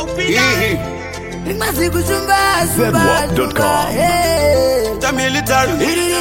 The military.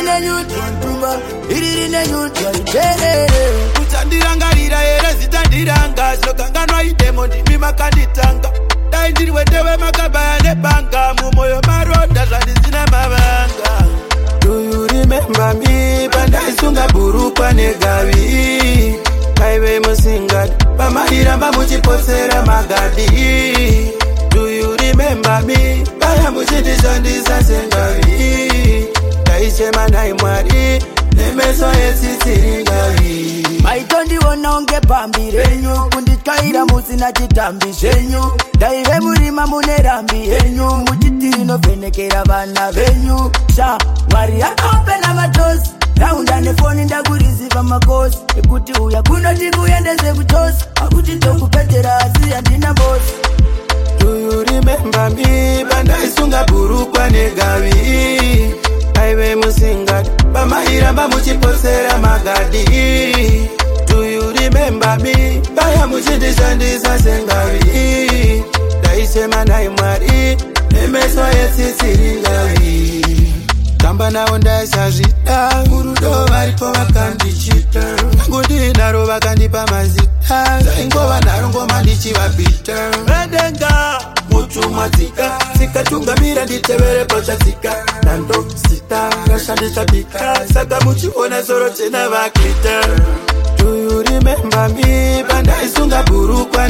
Kutandirangarira ere zitandiranga zinokanganwa idemo ndimi makanditanga daindiri wetewe makabaya nebanga mumoyo maroda zvandisina mavanga. Do you remember me pandaisunga burukwa negavi kaive musingadi pamairamba muchipotsera magadi. Do you remember me paya muchindishandisa sengavi ndaichema nai mwari nemeso yetsitsirigavi. Maitondiona unge pambi renyu kundityaira musina chitambi zvenyu ndaive murima mune rambi yenyu muchitiri novhenekera vana venyu sha mwari akaopena matosi raunda nefoni ndakuriziva makosi ekuti uya kunoti kuendese kutosi akuti ndokupetera asi handina bosi. Do you remember me pandaisunga burukwa negavi aive musingadi pamairamba muchipotsera magadi. Do you remember me paya muchindishandisa sengavi ndaisema nai mwari nemeso yetsitsirigavi. Kamba nawo ndaisazvida murudo varipo vakandichita ngondinaro vakandipa mazita zaingova naro ngoma ndichivabhita vedenga mutumwatsika tsikatungamira nditevere pachatsika ndandosita rashandisabika saka muchiona soro tena vaklita. Do you remember me pandaisunga burukwa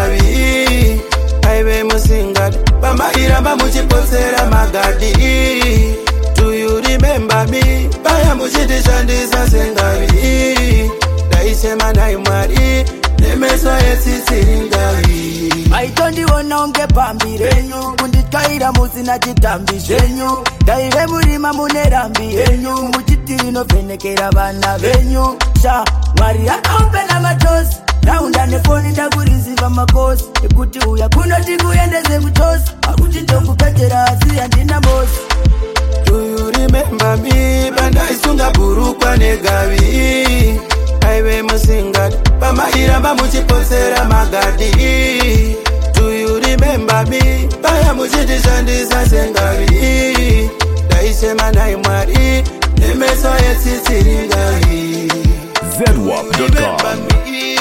negavi aive musingadi pamairamba muchipotsera magadi. Do you remember me paya muchindishandisa sengavi ndaisema nai mwari nemeso yetsitsirigavi. Maitondiona unge pambi renyu kundityaira musina chitambi zvenyu ndaive murima mune rambi yenyu muchitiri novhenekera vana venyu sha mwari akaopena matosi raunda nefoni ndakuriziva makosi ekuti uya kunoti kuendese kutosi akuti ndokupetera asi handina bosi. Do you remember me pandaisunga burukwa negavi aive musingadi pamairamba muchipotsera magadi. Do you remember me paya muchindishandisa sengavi ndaisema nai mwari nemeso yetsitsirigavi. zedwap.com